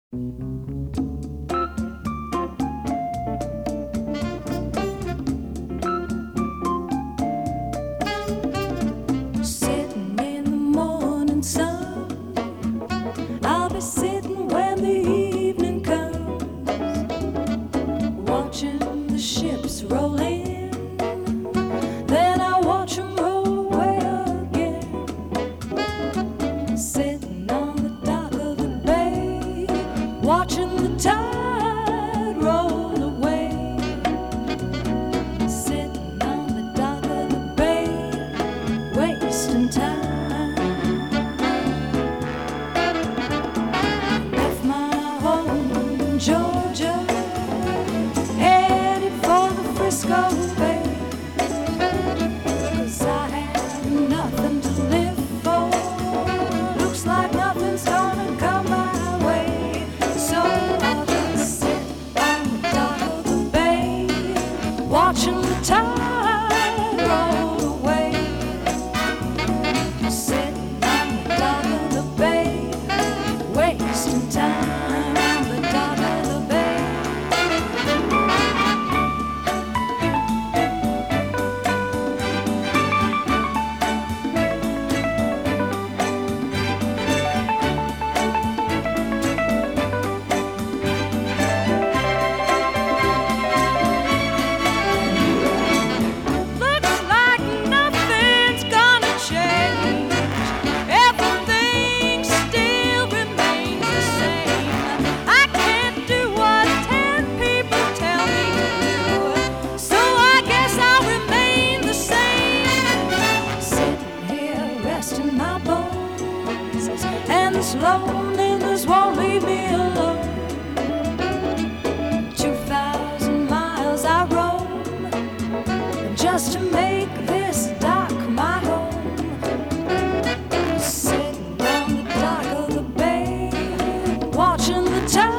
Sitting in the morning sun, I'll be sitting when the evening comes, watching the ships roll in, then I watch them roll away again. Sitting on the dock of the bay, watching the tide roll away. Sitting on the dock of the bay, wasting time. Left my home in Georgia, headed for the Frisco Bay, 'cause I had nothing to live for. Looks like nothing's gonna come my way, so I'll just sit on the dock of the bay, watching the tide roll away. Sitting on the dock of the bay, wasting time on the dock of the bay. Looks like nothing's gonna change. Everything still remains the same. I can't do what 10 people tell me to do, so I guess I'll remain the same. Sitting here resting my bones, and this loneliness won't leave me alone. 2,000 miles I roam just to make this dock my home. Sitting on the dock of the bay, watching the tide